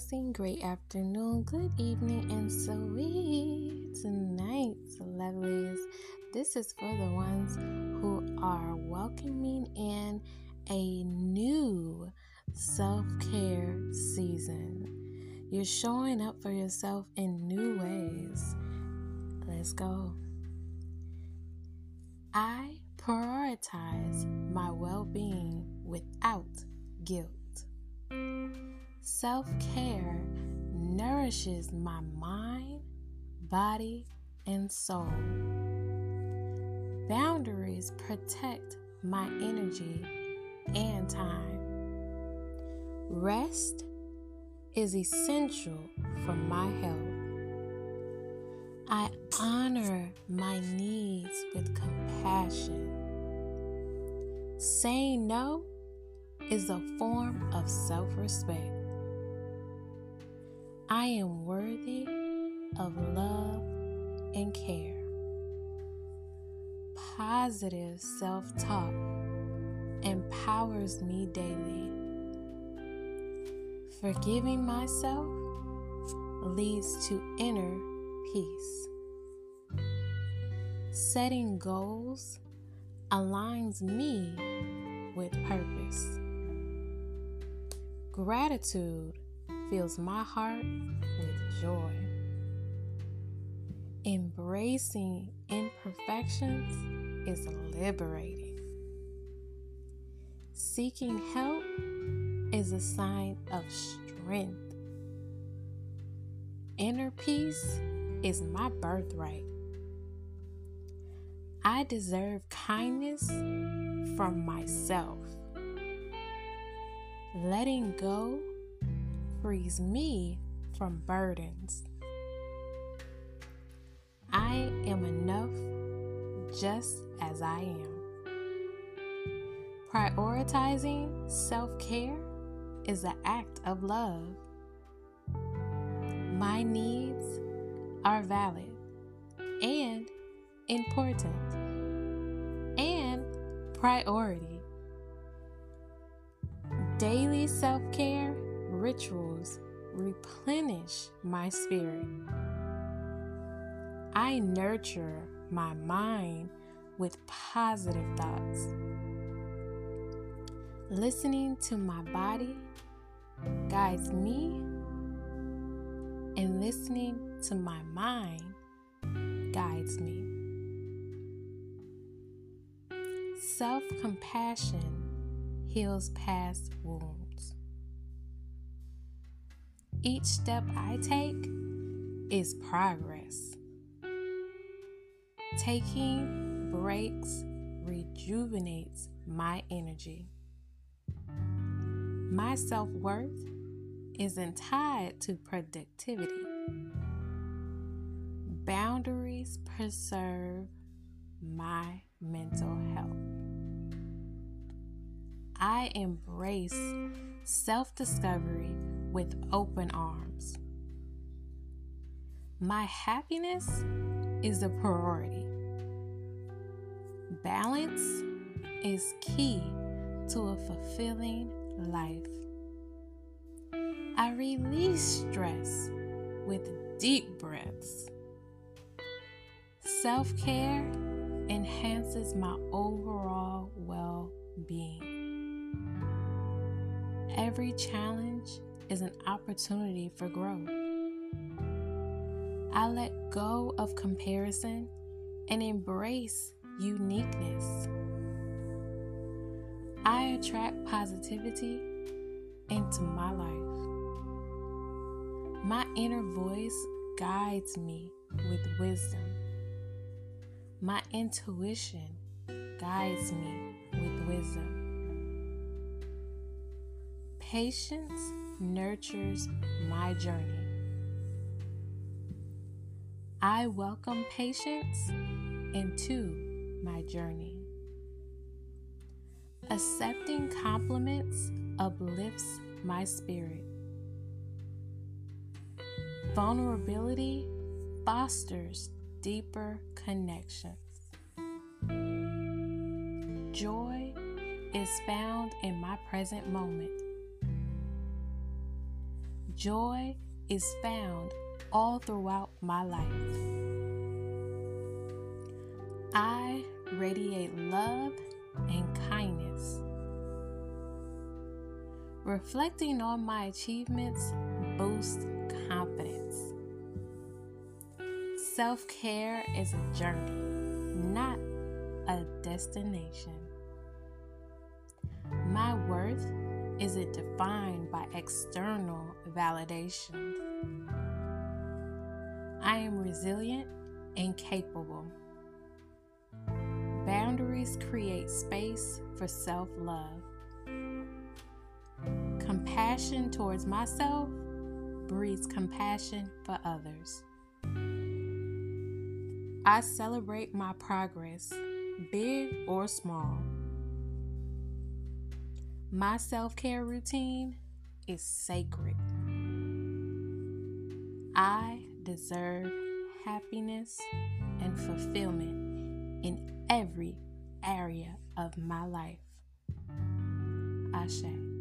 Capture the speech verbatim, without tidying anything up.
blessing, great afternoon, good evening, and sweet night, lovelies. This is for the ones who are welcoming in a new self-care season. You're showing up for yourself in new ways. Let's go. I prioritize my well-being without guilt. Self-care nourishes my mind, body, and soul. Boundaries protect my energy and time. Rest is essential for my health. I honor my needs with compassion. Saying no is a form of self-respect. I am worthy of love and care. Positive self-talk empowers me daily. Forgiving myself leads to inner peace. Setting goals aligns me with purpose. Gratitude fills my heart with joy. Embracing imperfections is liberating. Seeking help is a sign of strength. Inner peace is my birthright. I deserve kindness from myself. Letting go frees me from burdens. I am enough just as I am. Prioritizing self-care is an act of love. My needs are valid and important and priority. Daily self-care rituals replenish my spirit. I nurture my mind with positive thoughts. Listening to my body guides me, and listening to my mind guides me. Self-compassion heals past wounds. Each step I take is progress. Taking breaks rejuvenates my energy. My self-worth isn't tied to productivity. Boundaries preserve my mental health. I embrace self-discovery with open arms. My happiness is a priority. Balance is key to a fulfilling life. I release stress with deep breaths. Self-care enhances my overall well-being. Every challenge is an opportunity for growth. I let go of comparison and embrace uniqueness. I attract positivity into my life. My inner voice guides me with wisdom. My intuition guides me with wisdom. Patience nurtures my journey. I welcome patience into my journey. Accepting compliments uplifts my spirit. Vulnerability fosters deeper connections. Joy is found in my present moment. Joy is found all throughout my life. I radiate love and kindness. Reflecting on my achievements boosts confidence. Self-care is a journey, not a destination. My worth isn't defined by external validation. I am resilient and capable. Boundaries create space for self-love. Compassion towards myself breeds compassion for others. I celebrate my progress, big or small. My self-care routine is sacred. I deserve happiness and fulfillment in every area of my life. Ashe.